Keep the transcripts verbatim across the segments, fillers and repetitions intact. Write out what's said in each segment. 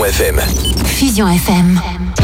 F M. Fusion F M.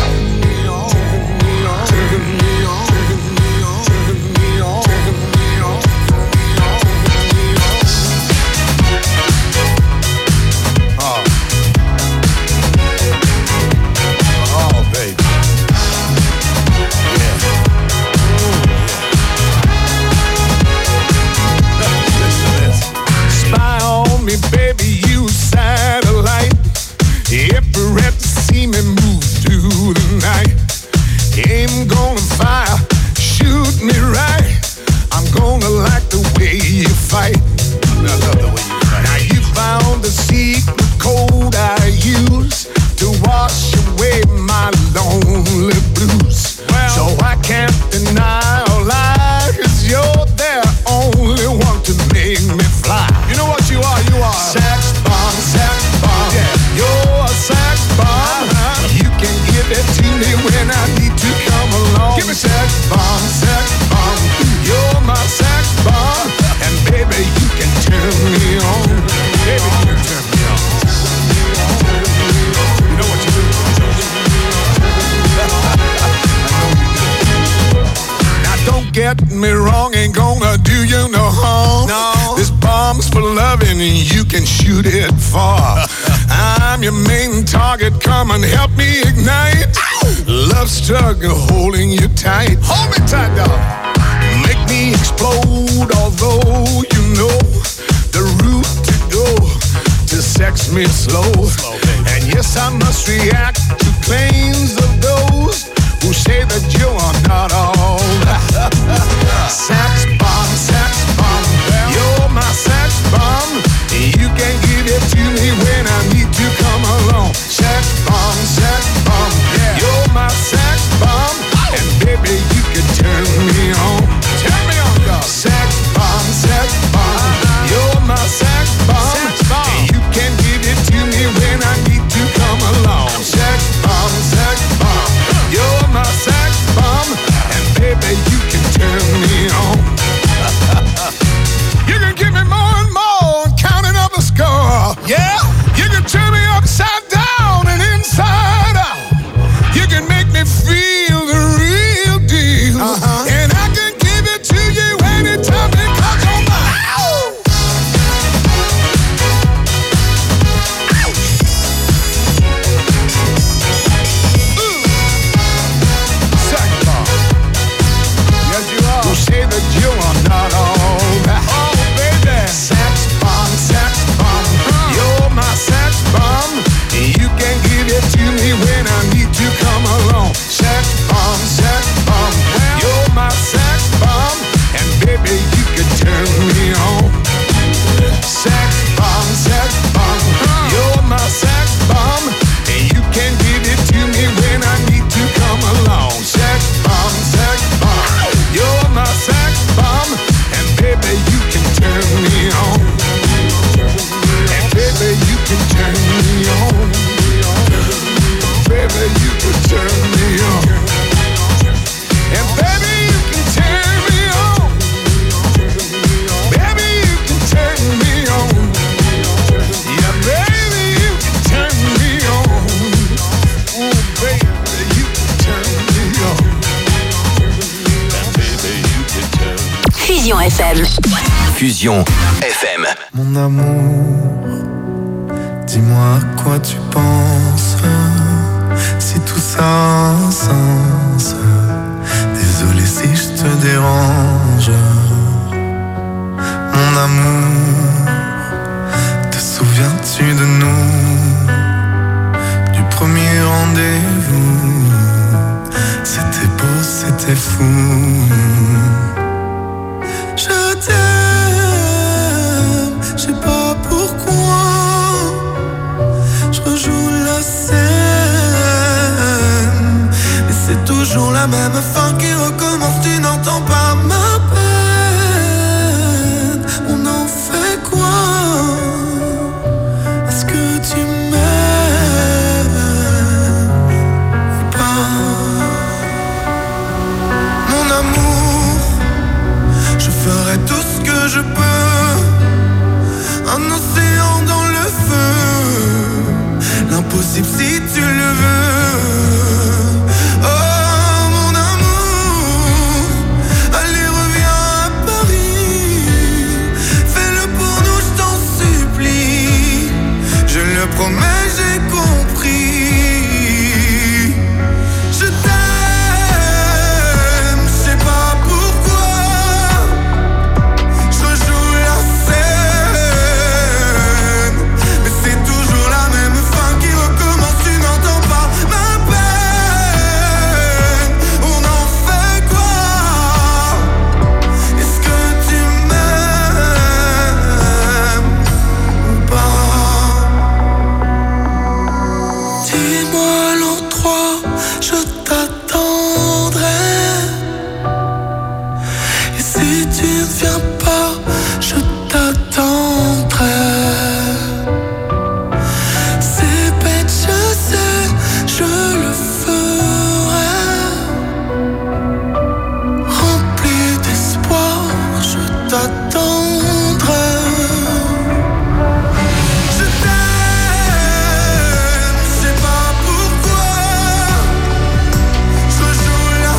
Get me wrong, ain't gonna do you no harm. No. This bomb's for loving and you can shoot it far. I'm your main target, come and help me ignite. Love struggle holding you tight. Hold me tight, dog. Make me explode, although you know the route to go to sex me slow. slow and yes, I must react to claims of those who say that you are not all that. Sex bomb, sex bomb, you're my sex bomb. You can give it to me when I need to come along. Sex bomb, sex bomb, yeah. You're my sex bomb, and baby you can turn me on. Turn me on, dog. Sex bomb, sex bomb, you're my sex bomb. And you can give it to me when I need to come along. Sex bomb, sex bomb, you're my sex bomb, and baby you can turn me on. You can give me more and more, counting up the score. Yeah, you can turn me upside down and inside out. You can make me feel the real deal, uh-huh. And I can give it to you anytime because you're mine. Who say that you are not all that? Oh, baby. Sex bomb, sex bomb. You're my sex bomb. You can give it to me when I need to come along. Sex bomb, sex bomb. You're my sex bomb. And baby, you can turn me on. Sex bomb, sex bomb. You're my sex bomb. And you can give it to me when I need to come along. Sex bomb, sex bomb. You're my sex bomb, and baby you can turn me on. And baby you can turn me on. Baby you can turn me on. And baby you can turn me on. Baby you can turn me on. Yeah, baby you can turn me on. Oh baby you can turn me on. Fusion F M. Fusion F M. Mon amour, dis-moi à quoi tu penses. Si tout ça a un sens. Désolé si je te dérange. Mon amour, te souviens-tu de nous? Du premier rendez-vous. C'était beau, c'était fou. Je t'aime, je sais pas pourquoi. Je rejoue la scène, mais c'est toujours la même fin qui recommence. Tu n'entends pas ma peine. On en fait quoi? Est-ce que tu m'aimes ou pas? Mon amour, je ferai tout ce que je peux. Un océan dans le feu. possible si tu le veux. Oh mon amour, allez reviens à Paris. Fais-le pour nous, je t'en supplie. Je le promets, j'ai compris. Je t'aime, je sais pas pourquoi. Je rejoue la scène, mais c'est toujours la même fin qui recommence. Tu n'entends pas ma peine. On en fait quoi? Est-ce que tu m'aimes ou pas? Dis-moi l'endroit, je t'attendrai. Et si tu ne viens pas, je t'attendrai. C'est bête, je sais, je le ferai. Rempli d'espoir, je t'attendrai. Je t'aime, je sais pas pourquoi. Je rejoue la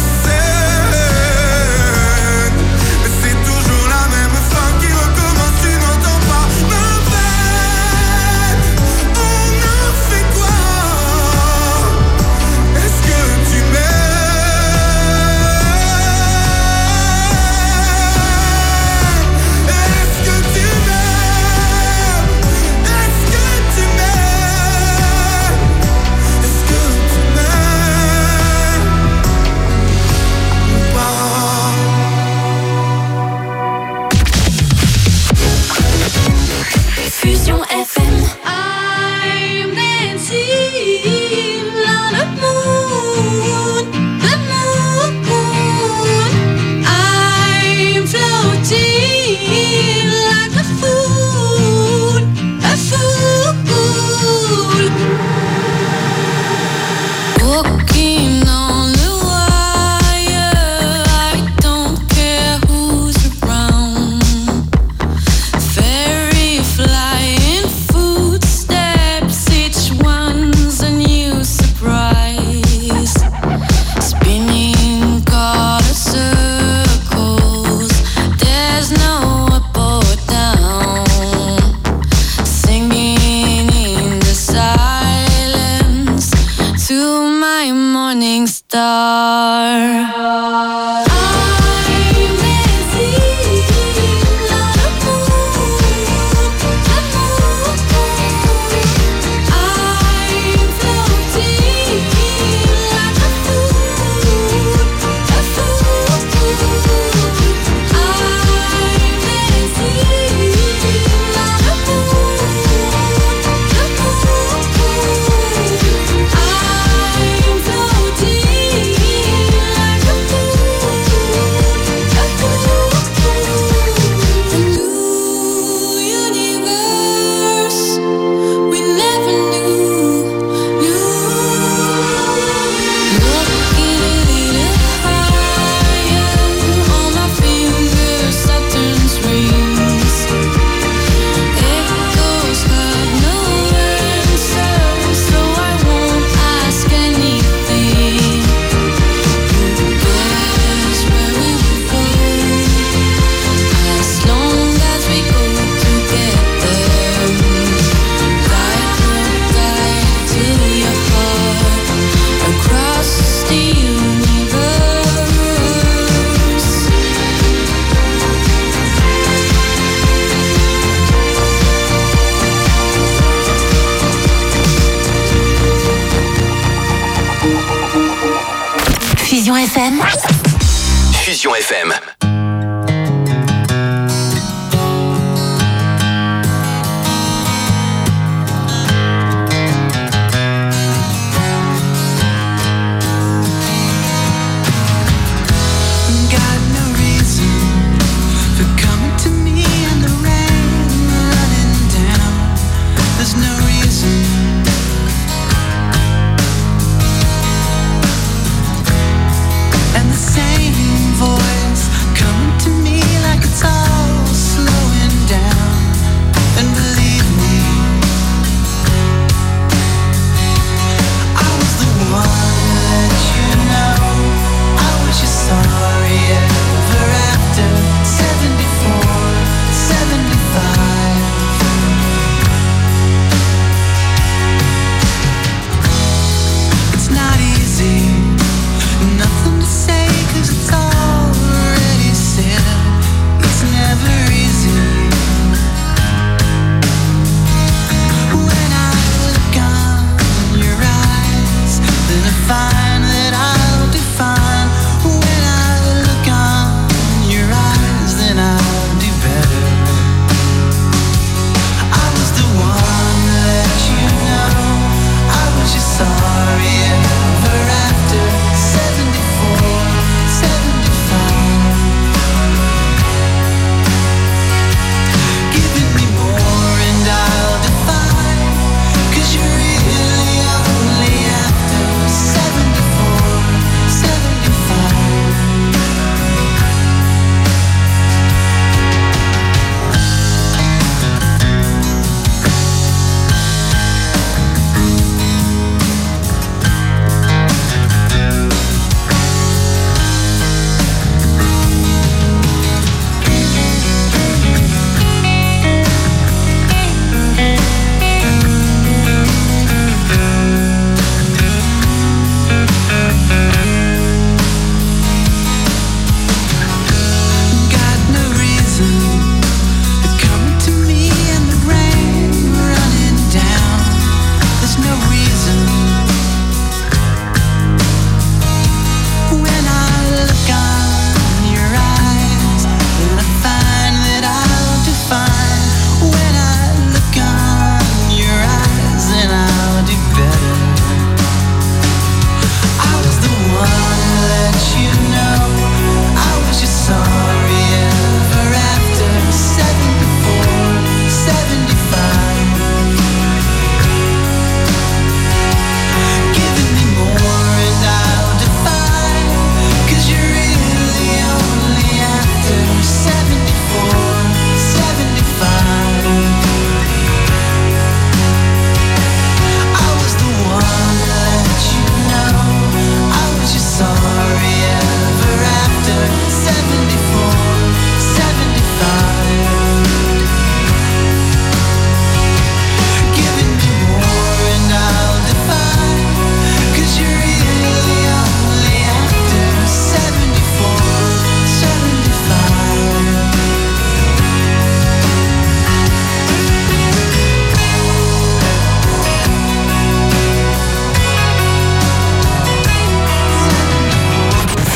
scène, mais c'est toujours la même fin qui recommence. Tu n'entends pas ma peine. On en fait quoi? Est-ce que tu m'aimes? Est-ce que tu m'aimes? Est-ce que tu m'aimes? Est-ce que tu m'aimes ou pas? Fusion F M. I'm dancing on the moon, the moon. I'm floating like a fool, a fool. Walking on the wire, I don't care who's around. Fairy flying footsteps, each one's a new surprise. Spinning color circles, there's no up or down. Singing in the silence to my morning star. I'm dancing on the moon, the moon. I'm floating like a fool, a fool. I'm dancing on the moon, the moon. I'm floating like a Fusion F M. Fusion F M. And the same voice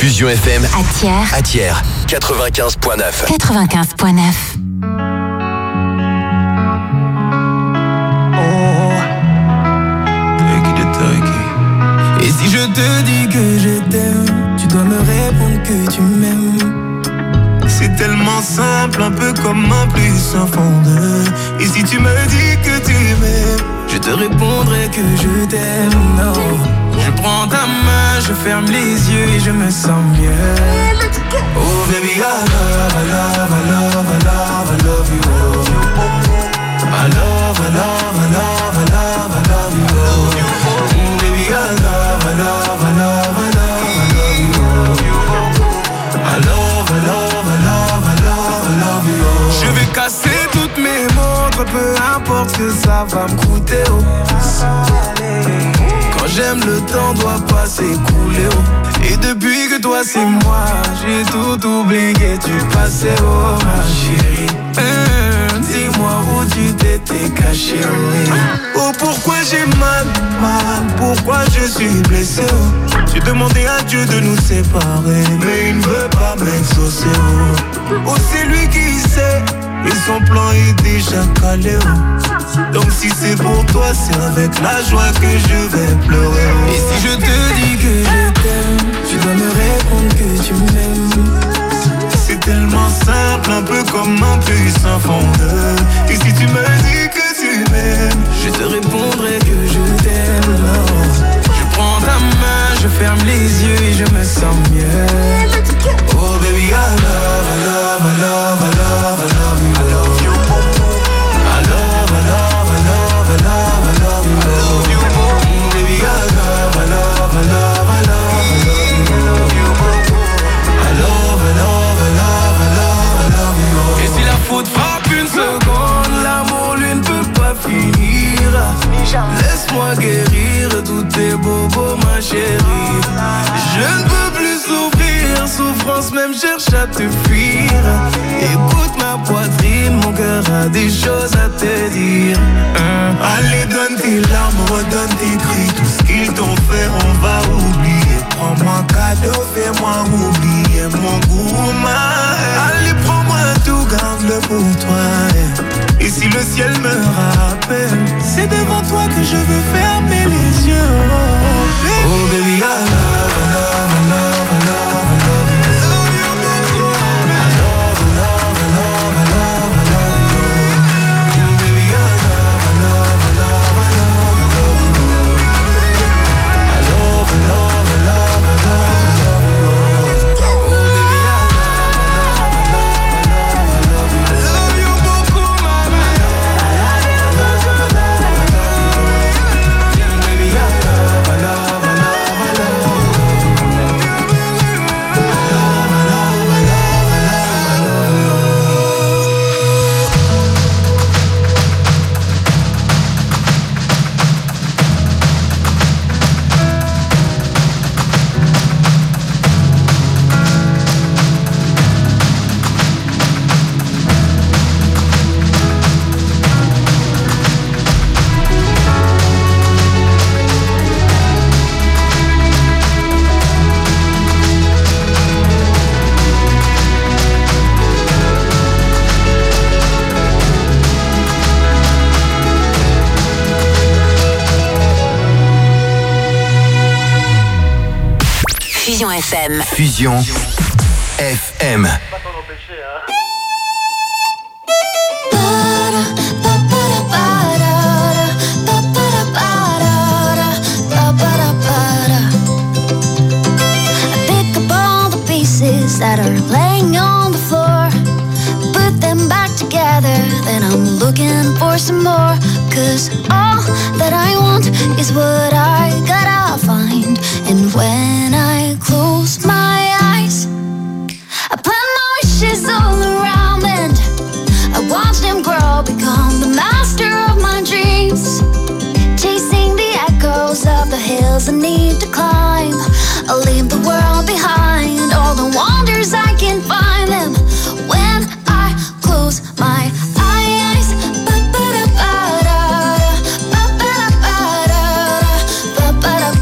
Fusion F M. À Thiers. À Thiers. quatre-vingt-quinze point neuf. quatre-vingt-quinze point neuf. Et si je te dis que je t'aime, tu dois me répondre que tu m'aimes. C'est tellement simple, un peu comme un plus un fond de. Et si tu me dis que tu m'aimes, je te répondrai que je t'aime. Non, je prends ta main, je ferme les yeux et je me sens mieux. Oh baby, I love, I love, I love, I love, I love you. I love, I love, I love, I love, I love you. Baby, I love, I love, I love, I love, I love you. I love, I love, I love, I love, I love you. Je vais casser toutes mes montres, peu importe ce que ça va me coûter. Oh. Quand j'aime, le temps doit pas s'écouler. Oh. Et depuis que toi c'est moi, j'ai tout oublié du passé. Oh ma chérie, mmh, dis-moi où tu t'étais caché. Oh, oh pourquoi j'ai mal, mal, pourquoi je suis blessé. Oh. J'ai demandé à Dieu de nous séparer, mais il ne veut pas m'exaucer. Oh, oh c'est lui qui sait, et son plan est déjà calé. Oh. Donc si c'est pour toi, c'est avec la joie que je vais pleurer. Oh. Et si je te dis que je t'aime, tu dois me répondre que tu m'aimes. C'est tellement simple, un peu comme un puissant fondeur. Et si tu me dis que tu m'aimes, je te répondrai que je t'aime. Je prends ta main, je ferme les yeux et je me sens mieux. Oh baby, I love, I love, I love, I love, I love you. I love you. I love, I love, I love, I love, I love you. I love you. Baby, I love, I love, I love, I love, I love you. I love, I love, I love, I love, I love you. Et si la faute frappe une seconde, l'amour lui ne peut pas finir. Laisse-moi guérir tous tes bobos, ma chérie. Je ne peux plus souffrir, souffrance même cherche à te fuir. Écoute ma poitrine, mon cœur a des choses à te dire. hein. Allez donne tes larmes, redonne tes cris. Tout ce qu'ils t'ont fait on va oublier. Prends-moi cadeau, fais-moi oublier mon goût, ma. Allez prends-moi tout, garde-le pour toi. Et si le ciel me rappelle, c'est devant toi que je veux fermer les yeux. Oh baby, I love, I love, I love, I love, I love you. I love, I love, I love, I love, I love you. Baby, I love, I love, I love, I love, I love you. I love, I love, I love, I love, I love you. Oh baby, I love, I love, I love, I love you. I love you beaucoup, mama. I love you beaucoup, mama. Baby, I love, I love, I love, I love you. Fusion F M. Fusion F M. That are laying on the floor, put them back together, then I'm looking for some more. Cause all that I want is what I gotta find. And when I close my eyes, I plant my wishes all around, and I watch them grow, become the master of my dreams. Chasing the echoes of the hills I need to climb. I'll leave the world behind, all the wonders I can find them when I close my eyes. Ba-ba-da-ba-da, ba-ba-da-ba-da, ba-ba-da-ba-da.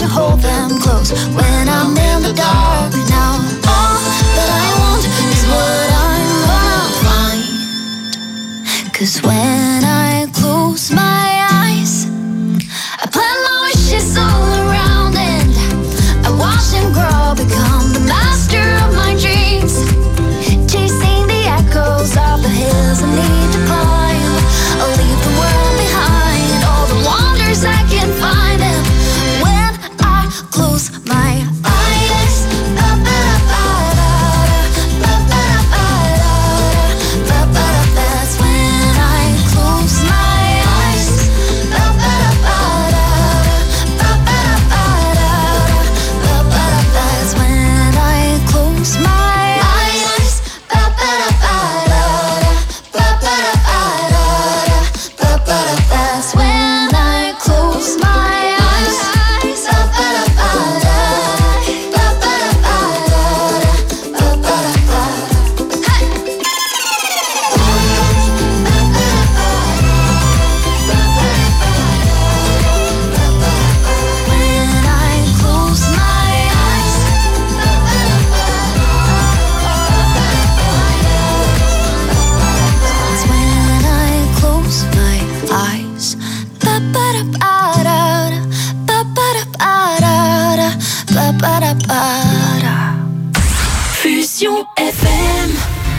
hold them close when I'm in the dark. Now all that I want is what I'm gonna find. Cause when I close my eyes, I plant my wishes all around and I watch them grow, become the master of my dreams. Chasing the echoes of the hills I need to climb. I'll leave the world behind, all the wonders I can find. And when I close my eyes, that's when I close my eyes. That's when I close my eyes. That's when I close my eyes. When I close my eyes. That's when I close my eyes. Ba-ba-da-ba-da-da, ba-ba-da-ba-da-da, ba-ba-da-ba-da. Fusion F M.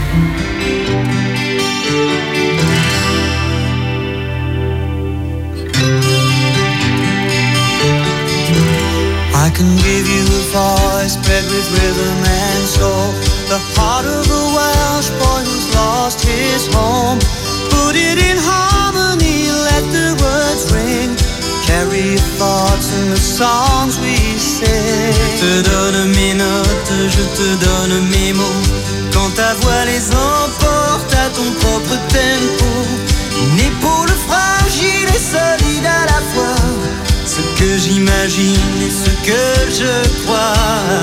I can give you a voice bred with rhythm and soul, the heart of a Welsh boy who's lost his home. Put it in harmony, let the words ring, carry your thoughts in the songs we sing. Je te donne mes notes, je te donne mes mots, quand ta voix les emporte à ton propre tempo. Une épaule fragile et solide à la fois, ce que j'imagine et ce que je crois.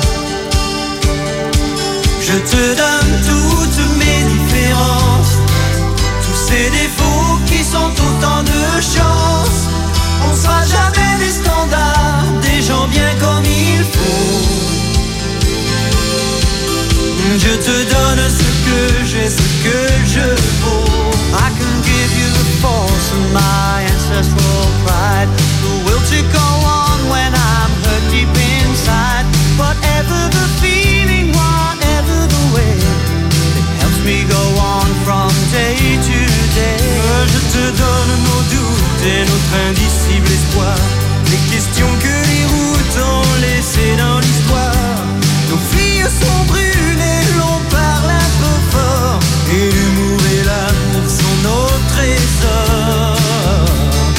Je te donne toutes mes différences, tous ces défauts qui sont autant de chance. On sera jamais des standards, des gens bien comme il faut. Je te donne ce que j'ai, ce que je vaux. I can give you the force of my ancestral pride, the will to go on when I'm hurt deep inside. Whatever the feeling, whatever the way, it helps me go on from day to day. Je te donne nos doutes et notre indicible espoir, les questions que les routes ont laissées dans l'histoire. Nos filles sont brûlées, l'on parle un peu fort, et l'humour et l'amour sont nos trésors.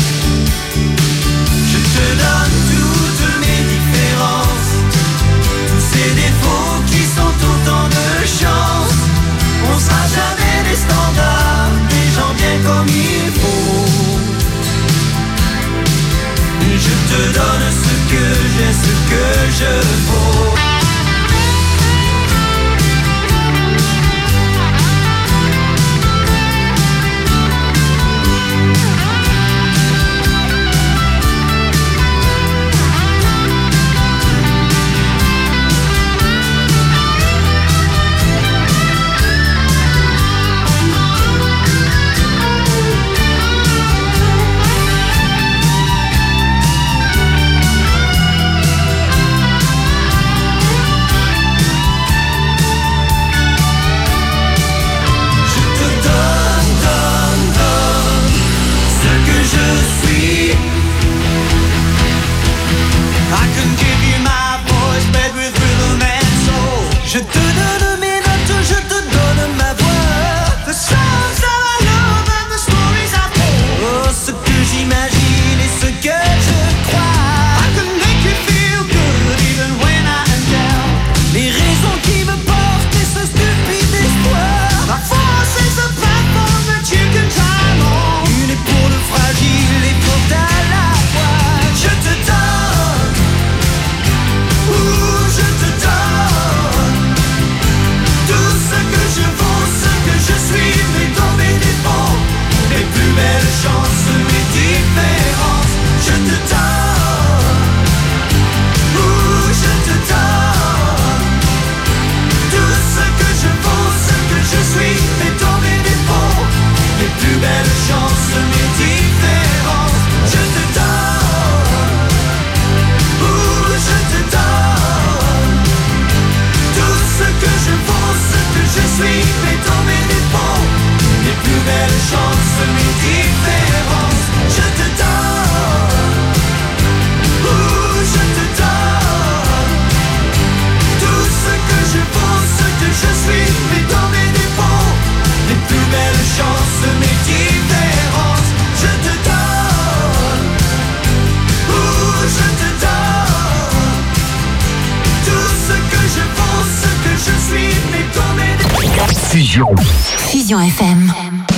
Je te donne toutes mes différences, tous ces défauts qui sont autant de chance. On sera jamais des standards, des gens bien comme il faut. Je te donne belle chance, mes différences. Je te donne, ouh, je te donne tout ce que je vaux, ce que je suis, mais dans mes défauts, les plus belles chances, mes différences. Je te donne, ouh, je te donne tout ce que je vaux, ce que je suis, mais dans mes défauts, les plus belles chances, mes différences. Je te donne, ouh, je te donne tout ce que je vaux, ce que je suis, mais dans mes défauts. Fusion. Fusion F M.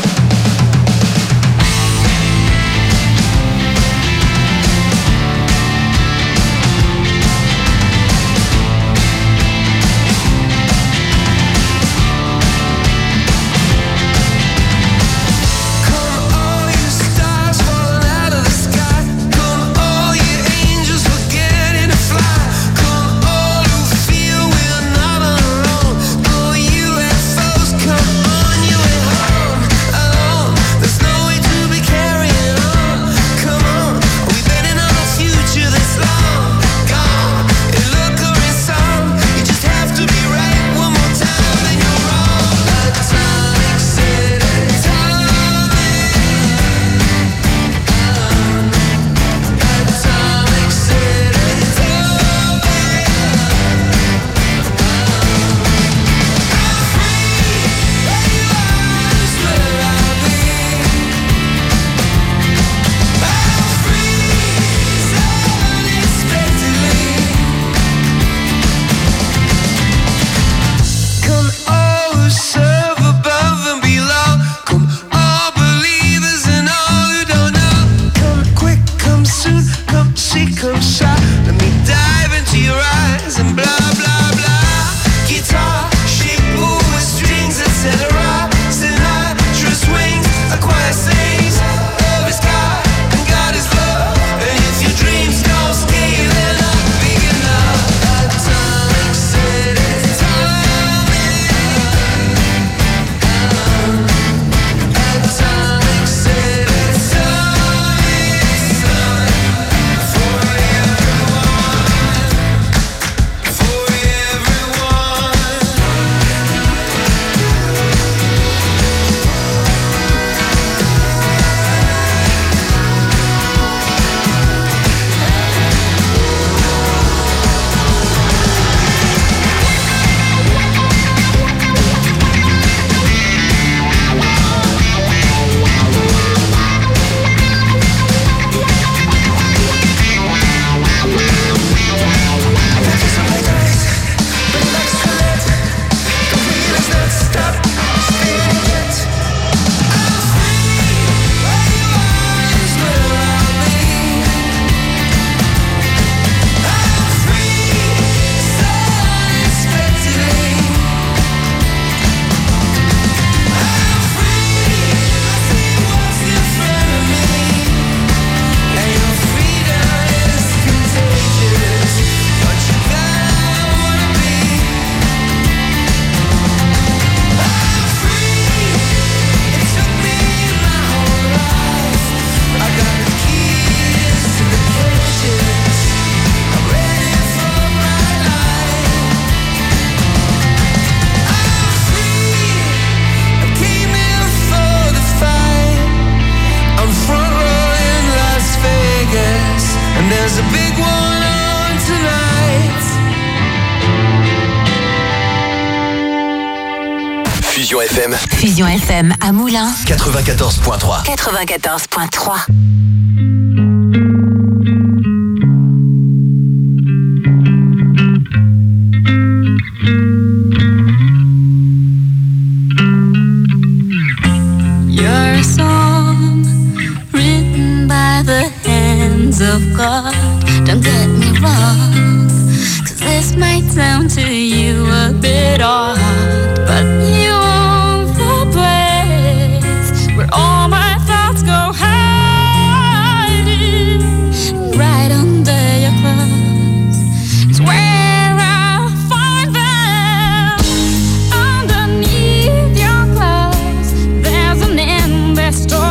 Fusion F M. Fusion F M à Moulins. quatre-vingt-quatorze point trois. quatre-vingt-quatorze point trois. You're a song written by the hands of God. Don't get me wrong, 'cause this might sound to you a bit odd, but you own the place where all my thoughts go hiding. Right under your clothes is where I find them. Underneath your clothes there's an endless story.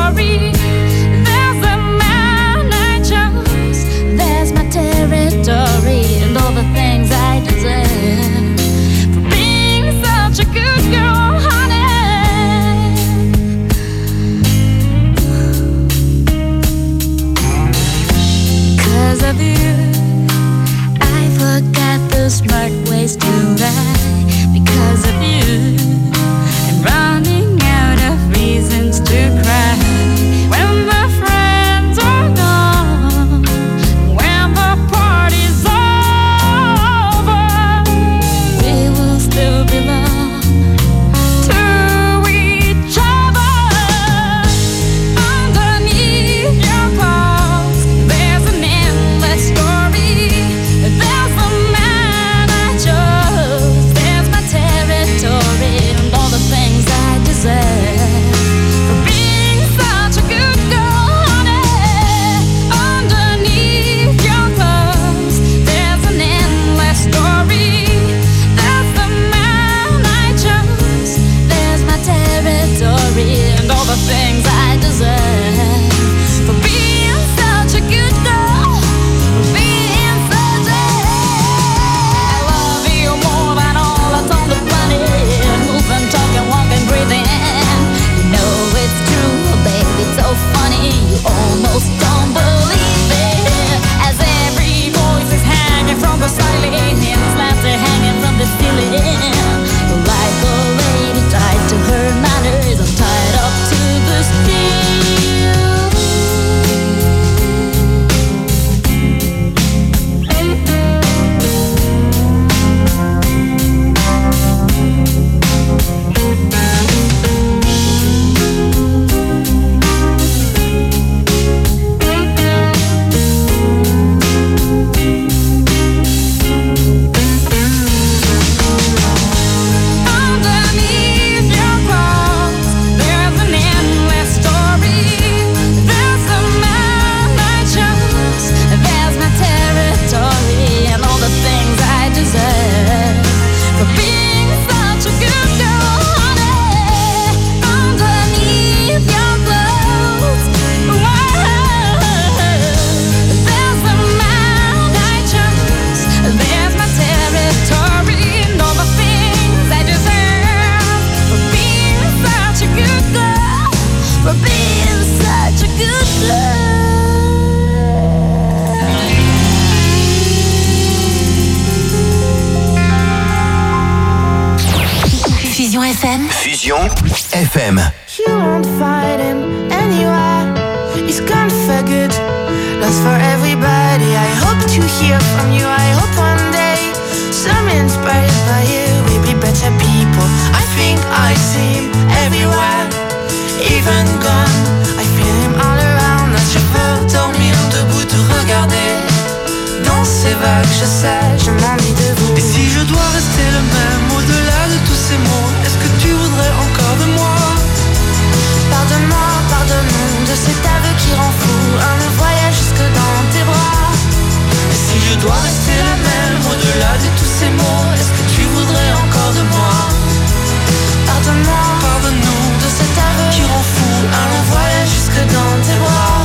Fusion F M. You won't find him anywhere. He's gone for good, lost for everybody. I hope to hear from you. I hope one day, some inspired by you, we'll be better people. I think I see him everywhere, even gone. I feel him all around. As je veux dormir debout, te regarder dans ces vagues, je sais, je m'ennuie de vous. Et si je dois rester le même au-delà de tous ces mots, est-ce que tu voudrais encore de moi? Pardonne-moi, pardonne-nous de cet aveu qui rend fou, un voyage jusque dans tes bras. Et si je dois rester le même au-delà de tous ces mots, est-ce que tu voudrais encore de moi? Pardonne-moi, pardonne-nous de cet aveu qui rend fou, un long voyage jusque dans tes bras.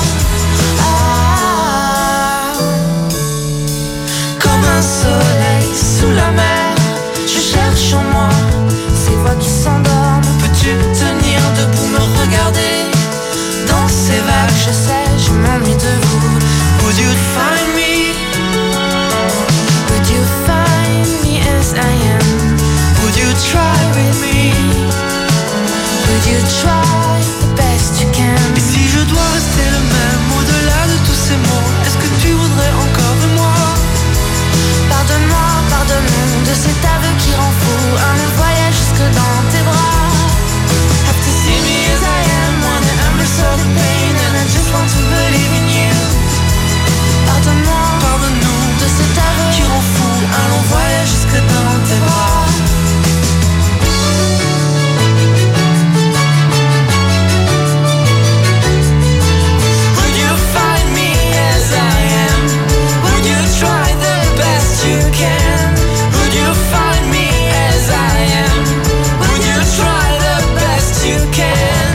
Ah, comme un soleil sous la mer, je cherche en moi ces voix qui s'endorment. Peux-tu tenir debout, me regarder dans ces vagues? Je sais, je m'ennuie de vous. Would you find me? Would you find me as I am? Would you try with me? Would you try the best you can? Et si je dois rester le même au-delà de tous ces mots, est-ce que tu voudrais encore de moi? Pardonne-moi, pardonne-nous de cet aveu qui rend fou, un voyage jusque dans tes bras. Have to see me as I am, when the embers of the pain, and I just want to believe in you. Pardonne-moi, pardonne-nous de cet aveu qui rend fou, un long voyage jusque dans tes bras. Would you find me as I am? Would you try the best you can? Would you find me as I am? Would you try the best you can?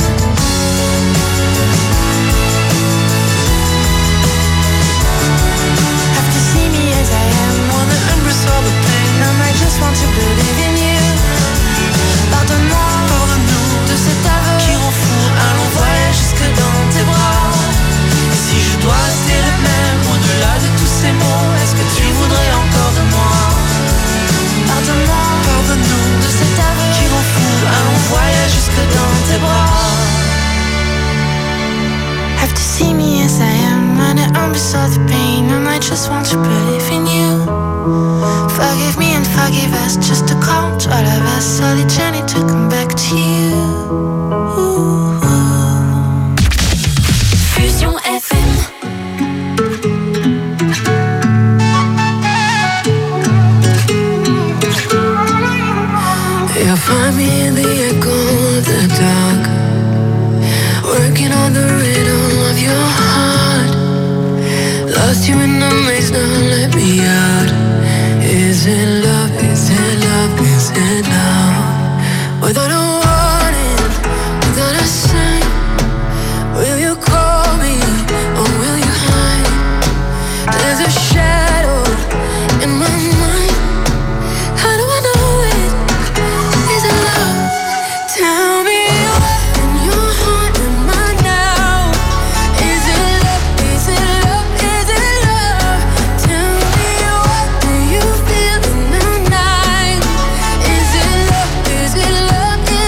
Have to see me as I am, when the embers of the pain, and I just want to believe in you. Pardonne-moi, pardonne-nous de cet aveu qui rend fou, un long voyage jusque dans tes bras. Et si je dois rester le même au-delà de tous ces mots, est-ce que tu voudrais encore de moi? Pardonne-moi, pardonne-nous de cet aveu qui rend fou, un long voyage jusque dans tes bras. Have to see me as I am, when the embers of the pain, and I just want to believe in you. Forgive me and forgive us, just a call to all of us, so the journey to come back to you. Ooh, ooh. Fusion F M. You'll find me in the echo of the dark, working on the rhythm of your heart. Lost you in the maze, now let me out. Is it love, is it love, is it now? Without a warning, without a sign, will you call me or will you hide? There's a shadow in my mind. How do I know it? Is it love? Tell me what in your heart am I now? Is it love? Is it love? Is it love? Tell me what do you feel in the night? Is it love? Is it love?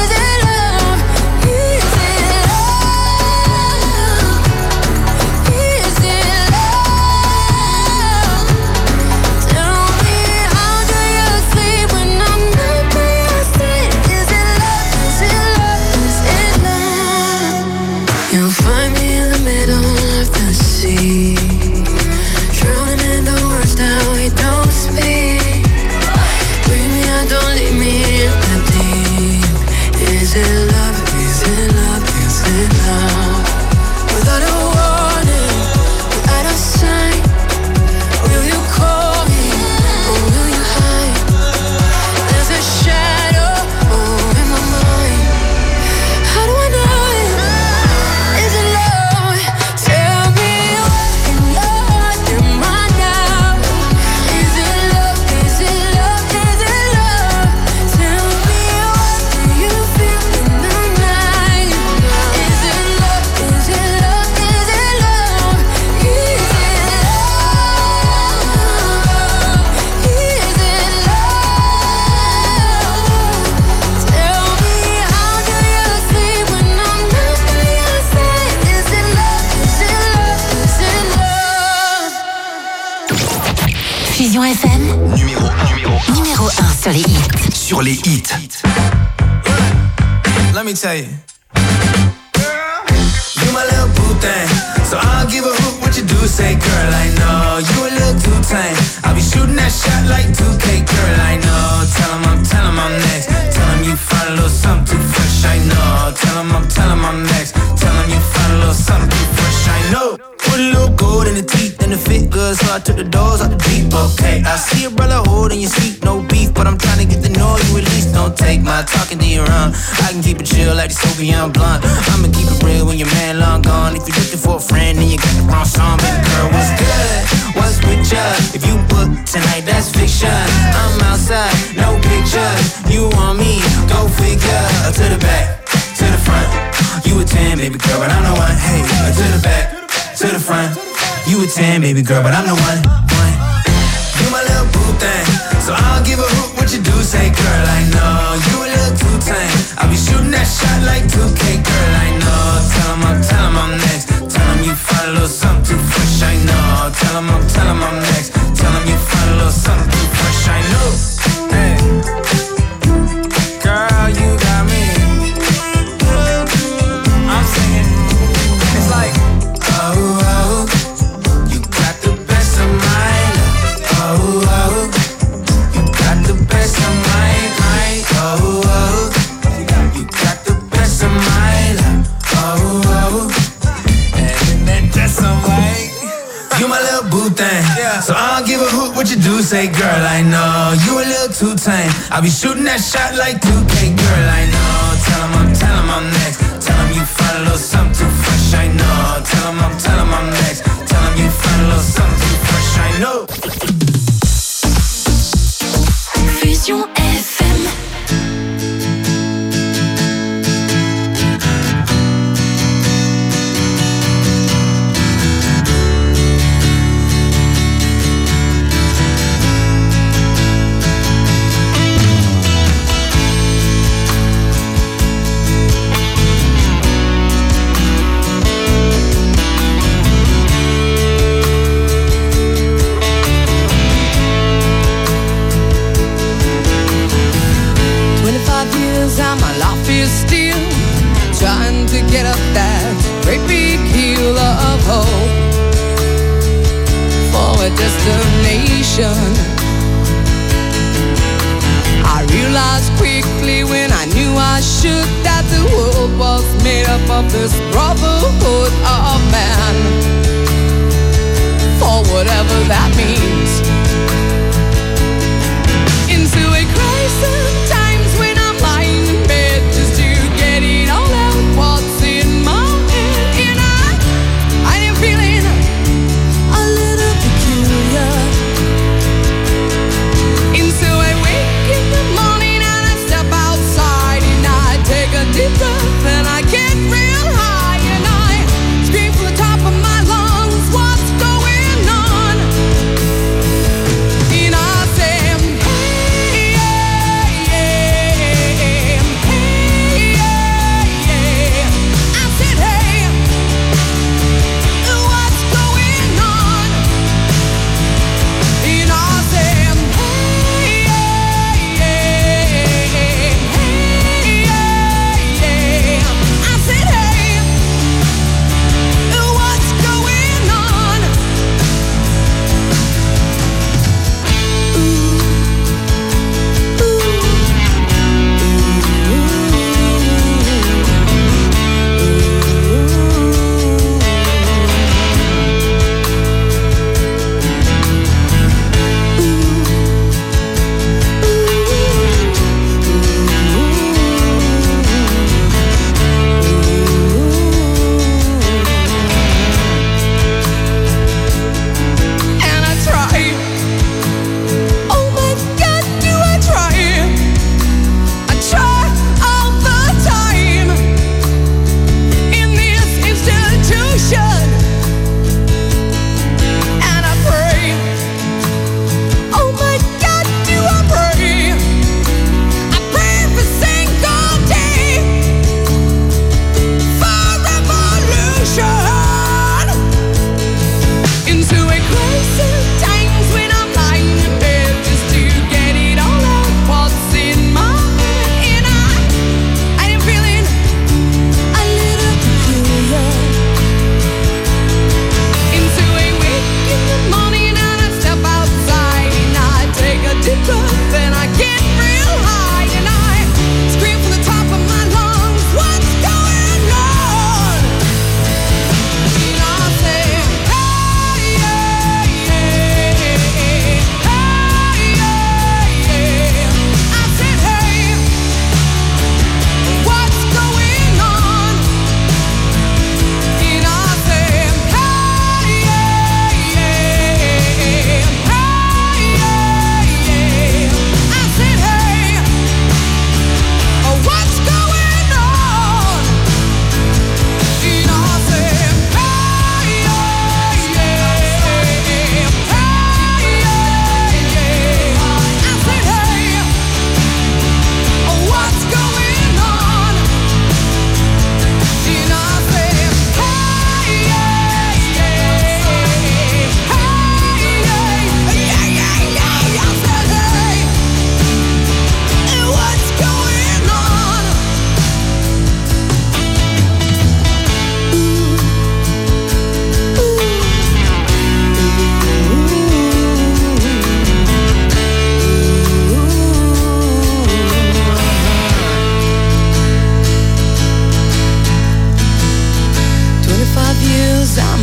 sur les hits. Sur les hits. Let me tell you. You my little boo thing, so I'll give a hoot what you do. Say, girl, I know you a little too tame. I'll be shooting that shot like two K, girl, I know. Tell him I'm, tell him I'm next. Tell him you find a little something too fresh, I know. Tell him I'm, tell him I'm next. Tell him you find a little something too fresh, I know. Put a little gold in the teeth and the fit good, so I took the doors out the deep, okay. I see a brother holding your seat, no beef, but I'm trying to get to know you at least. Don't take my talking to your own. I can keep it chill like the Soviet blunt. I'ma keep it real when your man long gone. If you're looking for a friend and you got the wrong song, baby girl, what's good? What's with ya? If you book tonight, that's fiction. I'm outside, no pictures. You want me? Go figure. To the back, to the front. You a ten, baby girl, but I'm the one. Hey, to the back, to the front. You a ten, baby girl, but I'm the one. one. You my little boo thing, so I'll give a hoot what you do. Say, girl, I know you a little too tame. I'll be shooting that shot like two K, girl, I know. Tell him I'm, tell him I'm next. Tell him you find a little something too fresh, I know. Tell him I'm, tell him I'm next. Tell him you find a little something too fresh, I know. Hey, girl, you got me. I'm singing. It's like, oh, oh, you got the best of my love. Oh, oh, you got the best of my, my, oh, oh, you got the best of my love. Oh, oh, and then just some like, you my little boo thing, yeah. So I'll give a hoot what you do. Say, girl, I know you a little too tame. I'll be shooting that shot like two K, girl, I know. Tell him I'm, tell him I'm next. Tell him you find a little something too fresh, I know. Tell him I'm, tell him I'm next. Tell him you find a little something too fresh, I know. Fusion F M. And my life is still trying to get up that great big hill of hope for a destination. I realized quickly when I knew I should that the world was made up of this brotherhood of man, for whatever that means. Into a crisis times when I'm lying in bed just to get it all out what's in my head. And I, I am feeling a little peculiar. And so I wake in the morning and I step outside and I take a deep breath and I get real high and I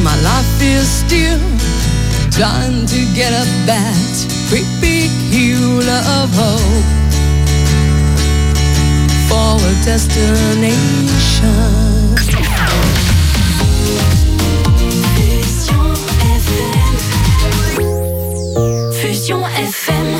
my life is still trying to get up that great big hill of hope for a destination. Fusion F M.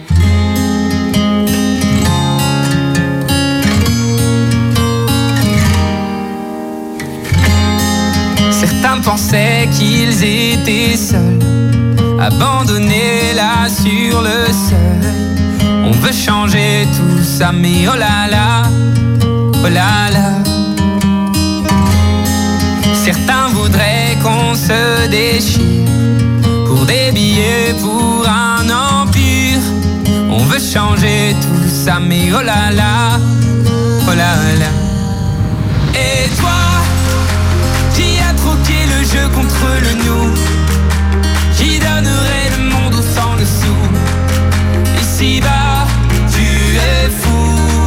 Certains pensaient qu'ils étaient seuls, abandonnés là sur le seuil. On veut changer tout ça, mais oh là là, oh là là. Certains voudraient qu'on se déchire pour des billets, pour un empire. On veut changer tout ça, mais oh là là, oh là là. Et toi, qui a troqué le jeu contre le nous, qui donnerait le monde au sang le sou. Ici-bas, tu es fou.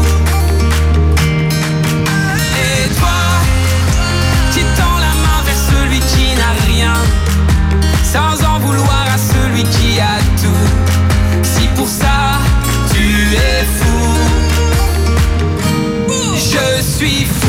Et toi, qui tend la main vers celui qui n'a rien, sans en vouloir à celui qui a tout. Si pour ça, tu es fou, je suis fou.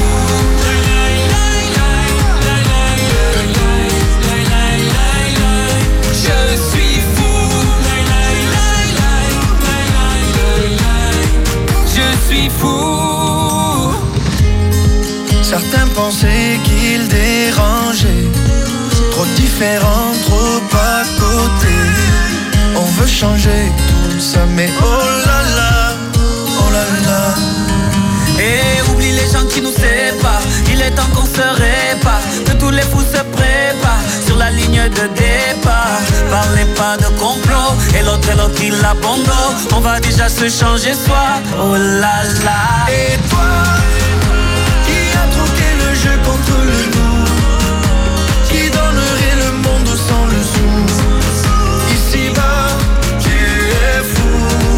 Fou. Certains pensaient qu'ils dérangeaient, trop différents, trop à côté. On veut changer tout ça, mais oh là là, oh là là. Et oublie les gens qui nous séparent, il est temps qu'on se répare, que tous les fous se préparent sur la ligne de départ. Parlez pas de complot, et l'autre et l'autre il abandonne. On va déjà se changer soi, oh là là. Et toi, qui a troqué le jeu contre le nous, qui donnerait le monde sans le sou. Ici-bas, tu es fou.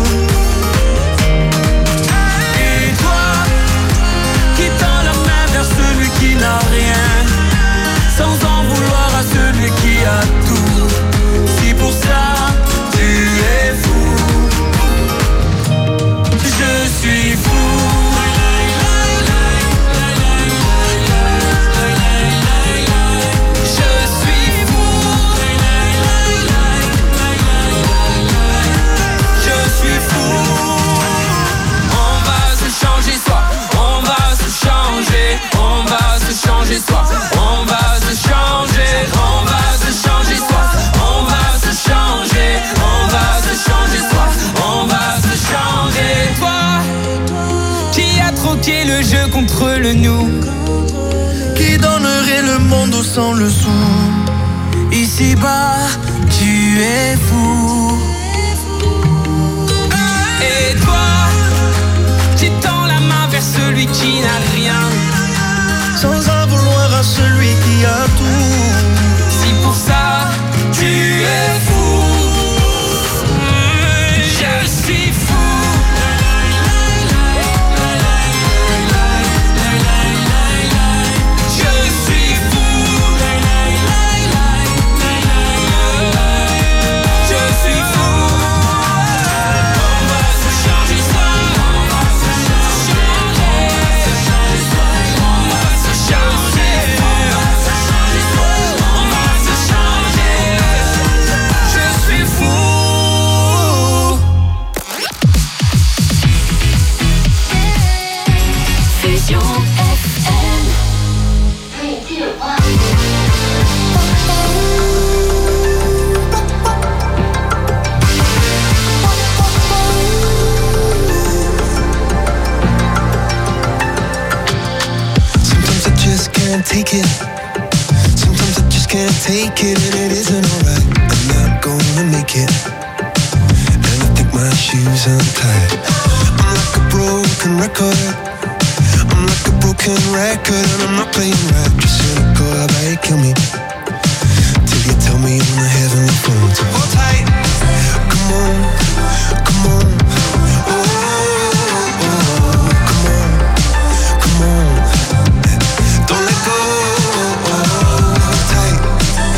Et toi, qui tend la main vers celui qui n'a rien, sans en vouloir à celui qui a tout. Si pour ça, tu es fou, je suis fou. Changer soi, on va se changer, on va se changer soi, on va se changer, on va se changer soi, on va se changer. Toi, qui a troqué le jeu contre le nous, qui donnerait le monde sans le sou. Ici-bas, tu es fou. Et toi, qui tend la main vers celui qui n'a rien, sans en vouloir à celui qui a tout. Si pour ça, tu es fou, je suis fou. Je suis fou. Je suis fou. On va se changer soi, on va se changer, on va se changer, on va se changer soi, on va se changer. Je suis fou. Fusion F M. Sometimes I just can't take it. Sometimes I just can't take it, and it isn't alright. I'm not gonna make it, and I think my shoes untied. I'm like a broken record. I'm like a broken record, and I'm not playing right. Just let go, how about you kill me till you tell me on the heavenly phone to hold tight. Come on, come on. Oh, oh, oh, come on, come on. Don't let go. Hold tight.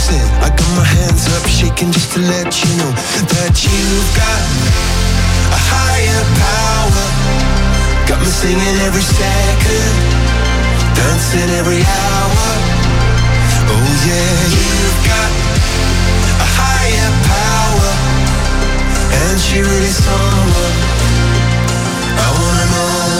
said. I got my hands up shaking just to let you know that you've got a higher power. Got me singing every second, dancing every hour. Oh yeah, you've got a higher power, and she really someone I wanna know.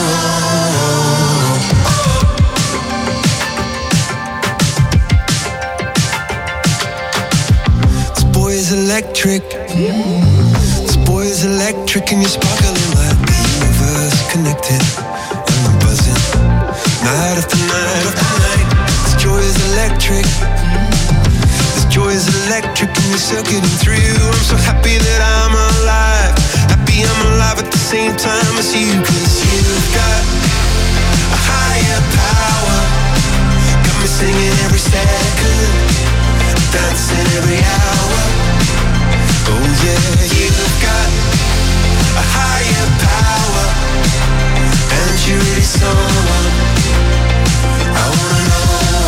This boy is electric. This boy is electric, and you're sparkling like the universe connected. And I'm buzzing night after night after night. This joy is electric. This joy is electric, and you're circuiting through. I'm so happy that I'm alive. Happy I'm alive at the same time as you. Cause you've got a higher power. Got me singing every second, dancing every hour. Oh yeah, you've got a higher power, and you're really someone I wanna know.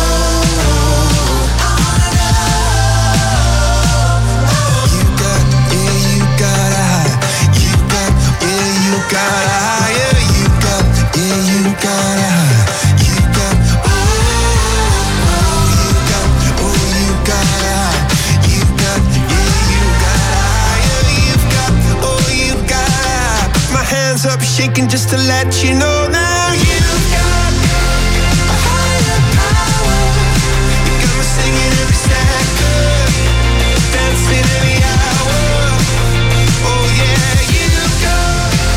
Got a higher, you got, yeah, you got a high, you got, oh, oh, you got, oh, you got a high, you got, yeah, you got a higher, you've got, oh, you got a high. Put my hands up shaking just to let you know now you've got a higher power. You got me singing every second, dancing every hour. Oh yeah, you've got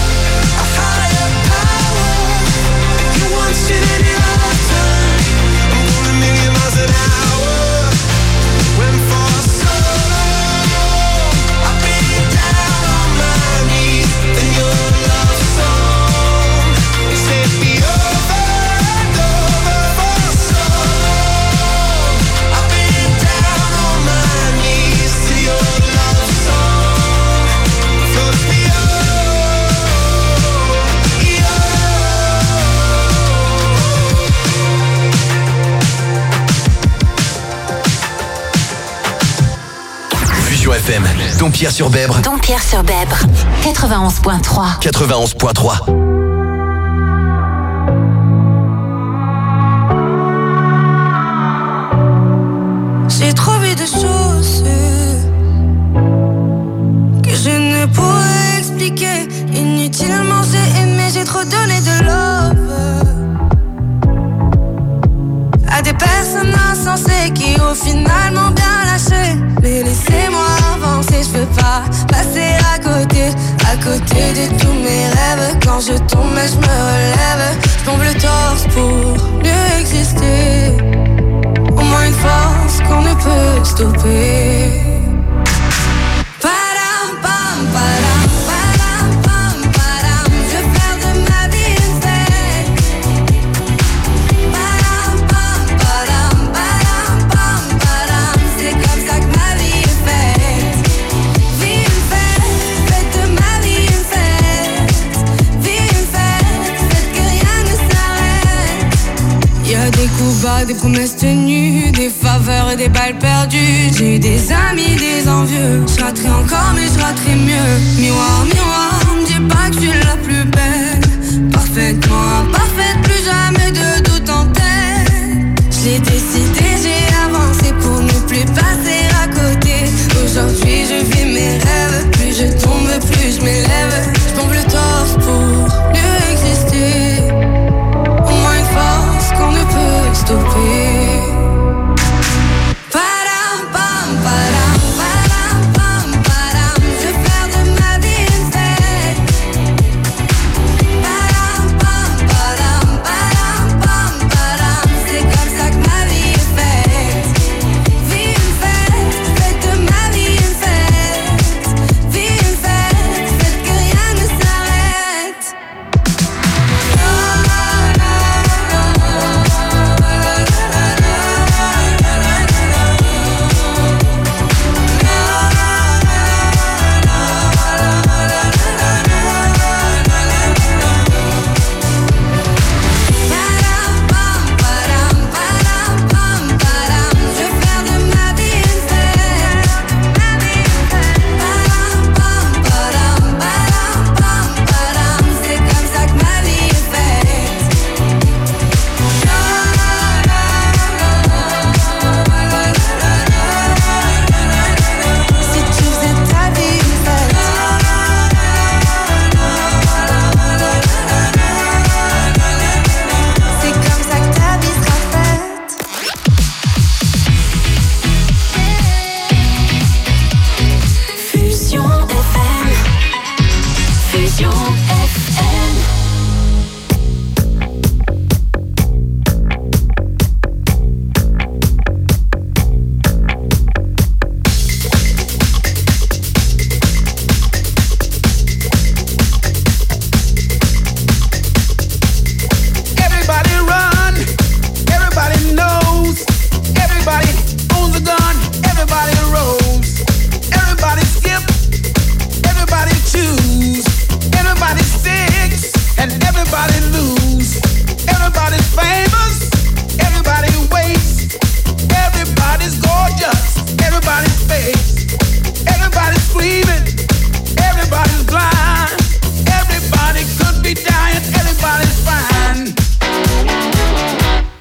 once in any lifetime. I'm going a million miles an hour. When for so long I've been down on my knees, and your love song set me over and over. For so long I've been down on my knees till your love song floats me over. F M, Dompierre-sur-Bèbre. Dompierre-sur-Bèbre, quatre-vingt-onze virgule trois. quatre-vingt-onze virgule trois. J'ai trouvé des choses que je ne pourrais expliquer. Inutilement j'ai aimé, j'ai trop donné de love à des personnes insensées qui au final m'ont bien lâché. Mais laissez-moi avancer, je peux pas passer à côté, à côté de tous mes rêves. Quand je tombe, je me relève, je tombe le torse pour mieux exister. Au moins une force qu'on ne peut stopper. Padam, pam, padam, padam, pam, padam. Je vais faire de ma vie une fête. Padam, pam, padam, padam, pam, padam. C'est comme ça que ma vie est faite. Vie une fête, faites de ma vie une fête. Vie une fête, faites que rien ne s'arrête. Y'a des coups bas, des promesses tenues, des faveurs et des balles perdues. J'ai eu des amis, des envieux. Je raterai encore mais je raterai mieux. Miroir, miroir, me dis pas que je suis la plus belle. Parfaitement imparfaite, plus jamais de doute en tête. Je l'ai décidé, j'ai avancé pour ne plus passer à côté. Aujourd'hui je vis mes rêves. Plus je tombe, plus je m'élève. Je tombe le torse pour mieux exister. Au moins une force qu'on ne peut stopper. Padam, pam, padam, padam, pam, padam. Je vais faire de ma vie une fête. Padam, pam,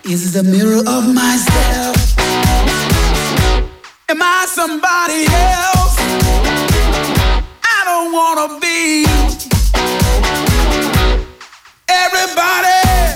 Is the mirror of myself. Am I somebody else? I don't wanna be. Everybody.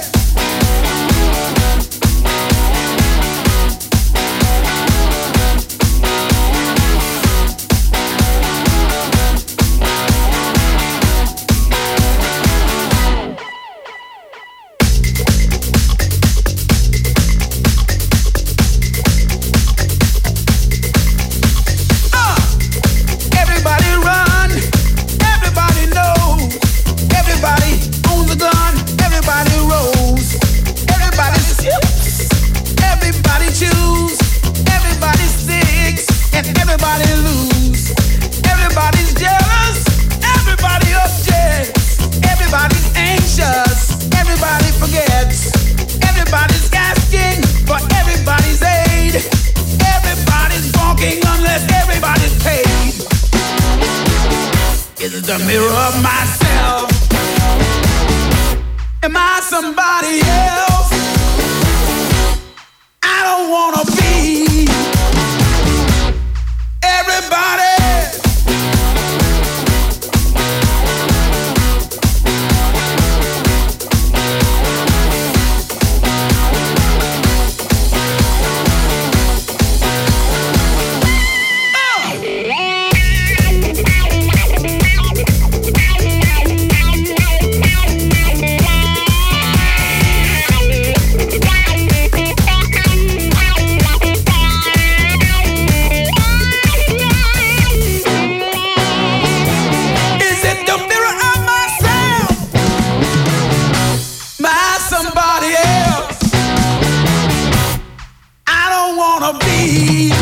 The mirror of myself. Am I somebody else? I don't wanna be. Everybody. Somebody else. I don't wanna be.